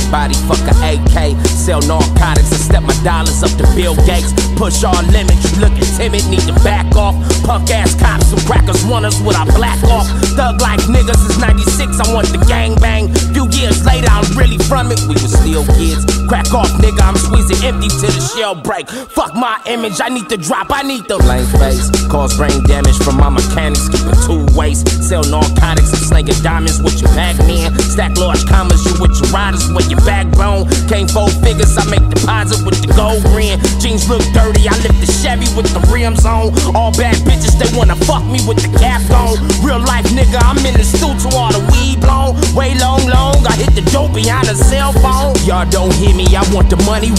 body, fuck a AK. Sell narcotics and step my dollars up to Bill Gates. Push all limits, you looking timid, need to back off. Punk ass cops and crackers want us with our black off. Thug life niggas is 96, I want the gang bang. Few years later, I'm really from it, we was still kids. Crack off, nigga, I'm squeezing empty till the shell break. Fuck my image, I need to drop, I need the blank face. Cause brain damage from my mechanics, keep it 2 ways. Sell narcotics and slinging diamonds with your Pac-Man. Stack large commas, you with your riders, with your backbone. Came 4 figures, I make deposit with the gold grin. Jeans look dirty, I lift the Chevy with the rims on. All bad bitches, they wanna fuck me with the cap on. Real life nigga, I'm in the stew to all the weed blown. Way long, I hit the dope behind a cell phone. Y'all don't hear me, I want the money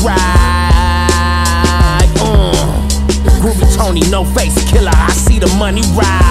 right. Groovy Tony, no face killer, I see the money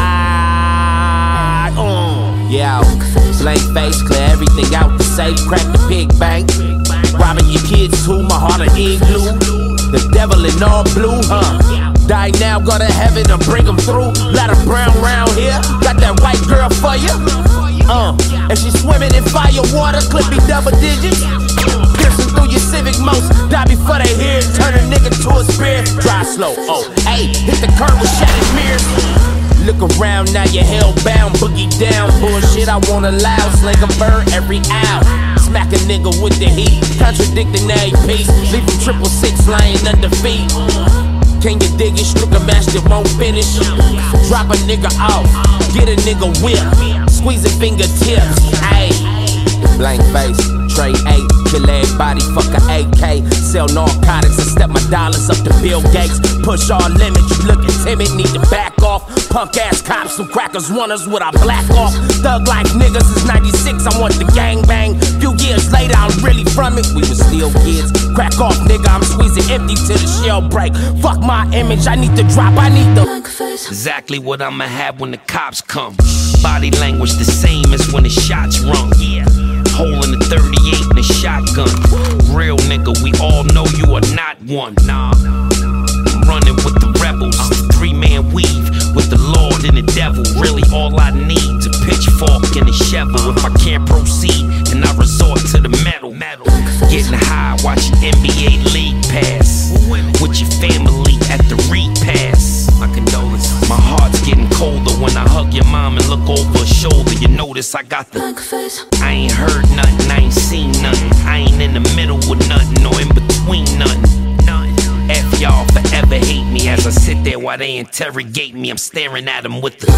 right. Yeah, blank face, clear everything out the safe, crack the big bank. Robbing your kids too, my heart an igloo. The devil in all blue, Die now, go to heaven and bring them through. Lot of brown round here, got that white girl for you. And she swimming in fire water, clip me double digits. Piercing through your Civic most, die before they hear it. Turn a nigga to a spear, drive slow, hey, hit the curb with shattered mirrors. Look around, now you're hellbound, boogie down. Bullshit I won't allow, sling a bird every hour. Smack a nigga with the heat, contradicting AP. Leave him 666 lying under feet. Can you dig it? Stroke a match that won't finish. Drop a nigga off, get a nigga whip. Squeeze a fingertips, ayy. Blank face, tray 8, kill everybody, fuck a AK. Sell narcotics and step my dollars up to Bill Gates. Push all limits, you looking timid, need to back off. Punk ass cops, some crackers want us with our black off. Thug life niggas is 96, I want the gang bang. Few years later, I'm really from it, we was still kids. Crack off, nigga, I'm squeezing empty till the shell break. Fuck my image, I need to drop, I need the exactly what I'ma have when the cops come. Body language the same as when the shots rung. Hole in the 38 and a shotgun. Real nigga, we all know you are not one. Nah, I'm running with the rebels. 3-man weave with the Lord and the devil. Really all I need to pitchfork and a shovel. If I can't proceed, then I resort to the metal. Getting high, watching NBA League Pass. With your family at the repass. My condolences. My heart's getting colder when I hug your mom and look over her shoulder. You notice I got the I ain't heard nothing, I ain't seen nothing. I ain't in the middle with nothing or in between nothing. F y'all forever hate me as I sit there while they interrogate me. I'm staring at them with the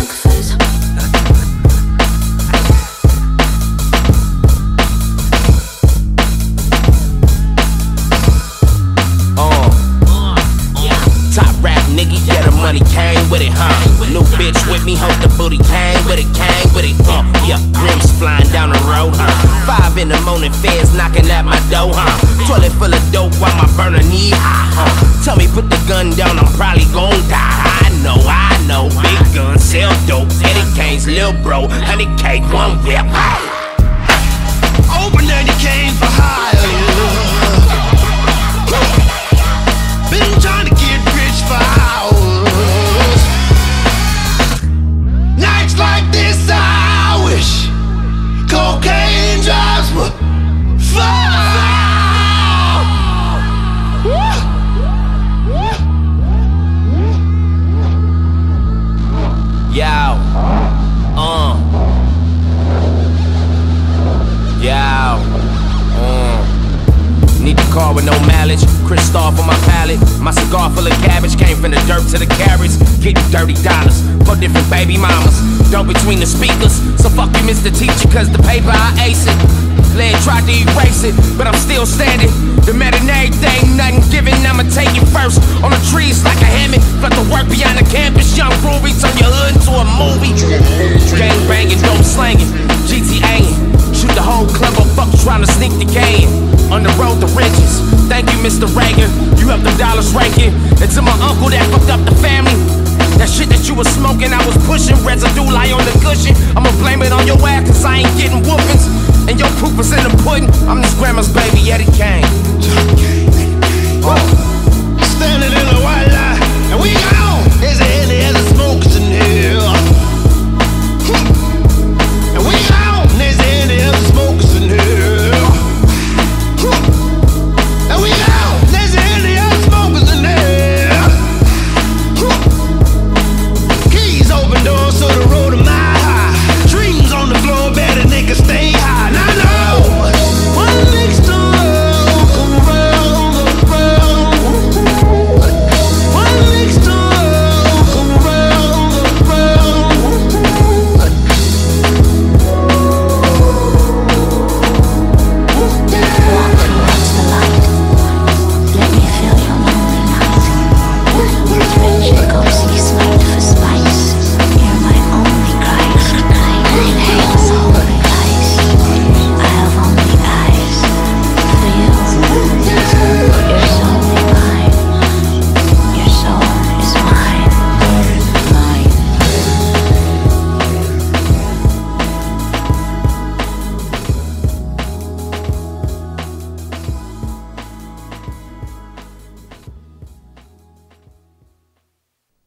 top rap nigga, yeah, the money came with it, New bitch with me, hope the booty came with it, yeah, rims flying down the road, 5 in the morning, feds knocking at my door, Toilet full of dope while my burner knee high, Tell me put the gun down, I'm probably gon' die. I know, big gun, sell dope, Eddie Kane's lil' bro, 100K, one whip. Open and you came for hire. Been trying to get rich for hours. Nights like this I wish cocaine drives were far. Need the car with no mileage, Christoph on my palate. My cigar full of cabbage, came from the dirt to the carrots. Getting dirty dollars for different baby mamas. Dope between the speakers, so fuck you Mr. Teacher, cause the paper I ace it. Lead tried to erase it, but I'm still standing. The matinee thing, nothing given, I'ma take it first. On the trees like a hammock, flood the work beyond the campus. Young Ruby, turn your hood into a movie. Gang banging, dope slanging, GTAing. Shoot the whole club on fuck trying to sneak the game. On the road to riches, thank you Mr. Reagan. You helped the dollars ranking. And to my uncle that fucked up the family. That shit that you was smoking, I was pushing. Residue lie on the cushion. I'ma blame it on your ass cause I ain't getting whoopings. And your proof is in the pudding. I'm this grandma's baby, Eddie Kane.